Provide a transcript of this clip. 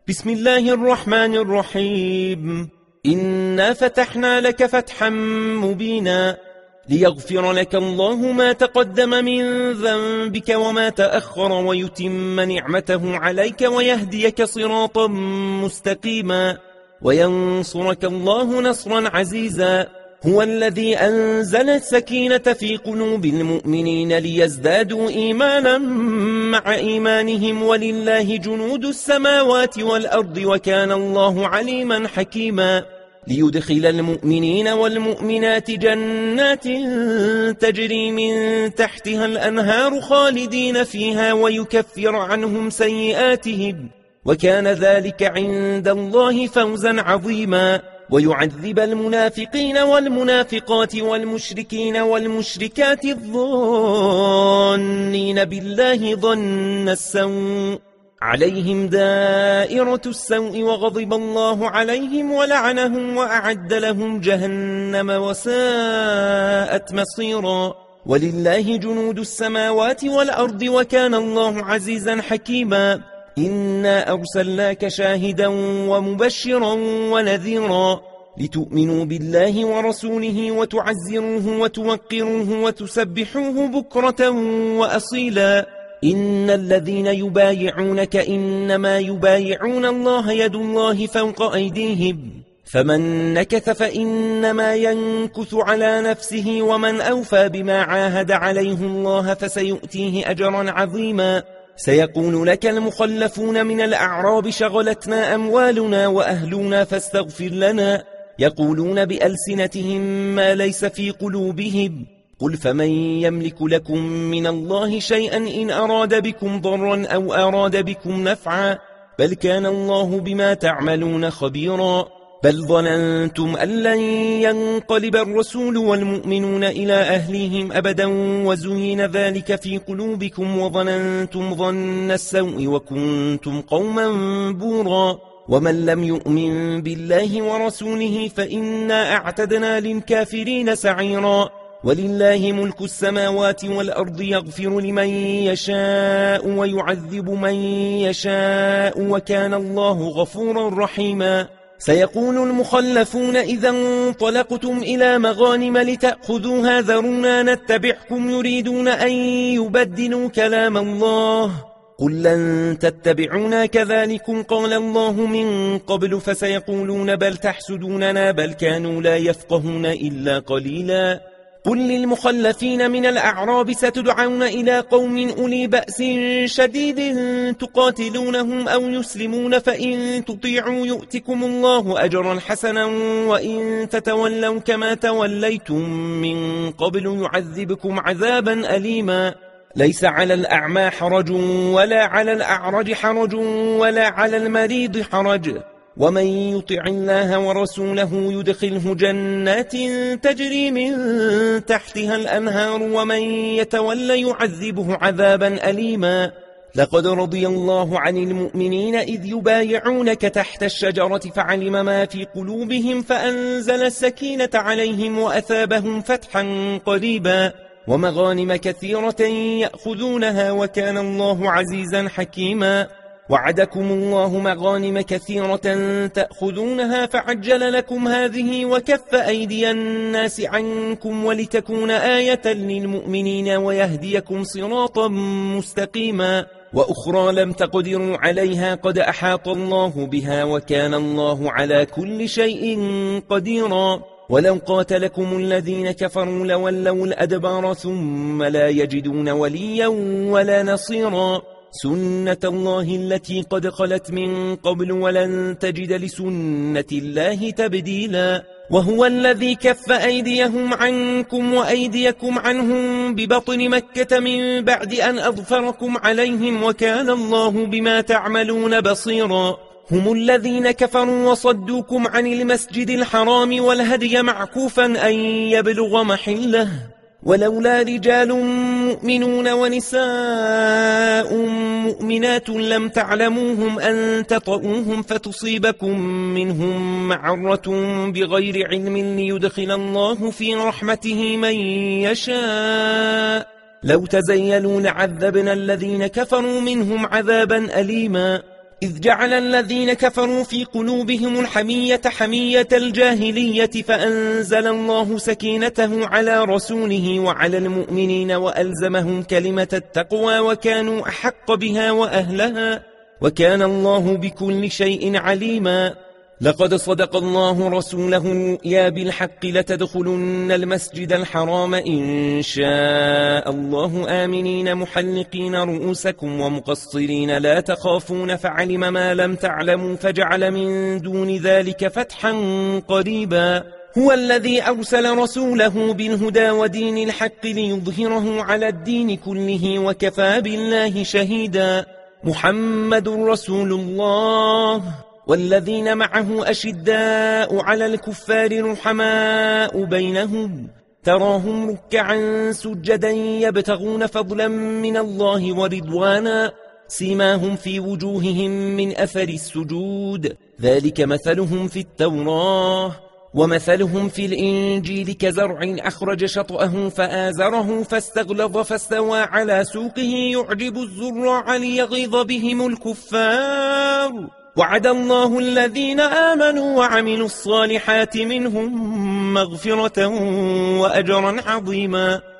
بسم الله الرحمن الرحيم. إنا فتحنا لك فتحا مبينا ليغفر لك الله ما تقدم من ذنبك وما تأخر ويتم نعمته عليك ويهديك صراطا مستقيما وينصرك الله نصرا عزيزا. هو الذي أنزل السكينة في قلوب المؤمنين ليزدادوا إيمانا مع إيمانهم ولله جنود السماوات والأرض وكان الله عليما حكيما. ليدخل المؤمنين والمؤمنات جنات تجري من تحتها الأنهار خالدين فيها ويكفر عنهم سيئاتهم وكان ذلك عند الله فوزا عظيما. ويعذب المنافقين والمنافقات والمشركين والمشركات الظانين بالله ظن السوء عليهم دائرة السوء وغضب الله عليهم ولعنهم وأعد لهم جهنم وساءت مصيرا. ولله جنود السماوات والأرض وكان الله عزيزا حكيما. إنا أرسلناك شاهدا ومبشرا ونذيرا لتؤمنوا بالله ورسوله وتعزروه وتوقروه وتسبحوه بكرة وأصيلا. إن الذين يبايعونك إنما يبايعون الله يد الله فوق أيديهم فمن نكث فإنما ينكث على نفسه ومن أوفى بما عاهد عليه الله فسيؤتيه أجرا عظيما. سيقول لك المخلفون من الأعراب شغلتنا أموالنا وأهلنا فاستغفر لنا يقولون بألسنتهم ما ليس في قلوبهم قل فمن يملك لكم من الله شيئا إن أراد بكم ضرا أو أراد بكم نفعا بل كان الله بما تعملون خبيرا. بل ظننتم أن لن ينقلب الرسول والمؤمنون إلى أهليهم أبدا وزين ذلك في قلوبكم وظننتم ظن السوء وكنتم قوما بورا. ومن لم يؤمن بالله ورسوله فإنا أعتدنا للكافرين سعيرا. ولله ملك السماوات والأرض يغفر لمن يشاء ويعذب من يشاء وكان الله غفورا رحيما. سيقول المخلفون إذا انطلقتم إلى مغانم لتأخذوها ذرونا نتبعكم يريدون أن يبدلوا كلام الله قل لن تتبعونا كذلكم قال الله من قبل فسيقولون بل تحسدوننا بل كانوا لا يفقهون إلا قليلا. قل للمخلفين من الأعراب ستدعون إلى قوم أولي بأس شديد تقاتلونهم أو يسلمون فإن تطيعوا يؤتكم الله أجرا حسنا وإن تتولوا كما توليتم من قبل يعذبكم عذابا أليما. ليس على الأعمى حرج ولا على الأعرج حرج ولا على المريض حرج ومن يطع الله ورسوله يدخله جنات تجري من تحتها الأنهار ومن يتولى يعذبه عذابا أليما. لقد رضي الله عن المؤمنين إذ يبايعونك تحت الشجرة فعلم ما في قلوبهم فأنزل السكينة عليهم وأثابهم فتحا قريبا ومغانم كثيرة يأخذونها وكان الله عزيزا حكيما. وعدكم الله مغانم كثيرة تأخذونها فعجل لكم هذه وكف أيدي الناس عنكم ولتكون آية للمؤمنين ويهديكم صراطا مستقيما. وأخرى لم تقدروا عليها قد أحاط الله بها وكان الله على كل شيء قديرا. ولو قاتلكم الذين كفروا لولوا الأدبار ثم لا يجدون وليا ولا نصيرا. سنة الله التي قد خلت من قبل ولن تجد لسنة الله تبديلا. وهو الذي كف أيديهم عنكم وأيديكم عنهم ببطن مكة من بعد أن أظفركم عليهم وكان الله بما تعملون بصيرا. هم الذين كفروا وصدوكم عن المسجد الحرام والهدي معكوفا أن يبلغ محله ولولا رجال مؤمنون ونساء مؤمنات لم تعلموهم أن تطؤوهم فتصيبكم منهم معرة بغير علم ليدخل الله في رحمته من يشاء لو تزيلوا لعذبنا الذين كفروا منهم عذابا أليما. إذ جعل الذين كفروا في قلوبهم الحمية حمية الجاهلية فأنزل الله سكينته على رسوله وعلى المؤمنين وألزمهم كلمة التقوى وكانوا أحق بها وأهلها وكان الله بكل شيء عليما. لقد صدق الله رسوله الرؤيا بالحق لتدخلن المسجد الحرام إن شاء الله آمنين محلقين رؤوسكم ومقصرين لا تخافون فعلم ما لم تعلموا فجعل من دون ذلك فتحا قريبا. هو الذي أرسل رسوله بالهدى ودين الحق ليظهره على الدين كله وكفى بالله شهيدا. محمد رسول الله والذين معه أشداء على الكفار رحماء بينهم تراهم ركعا سجدا يبتغون فضلا من الله ورضوانا سيماهم في وجوههم من أثر السجود ذلك مثلهم في التوراة ومثلهم في الإنجيل كزرع أخرج شطأه فآزره فاستغلظ فاستوى على سوقه يعجب الزراع ليغيظ بهم الكفار. وعد الله الذين آمنوا وعملوا الصالحات منهم مغفرة وأجرا عظيما.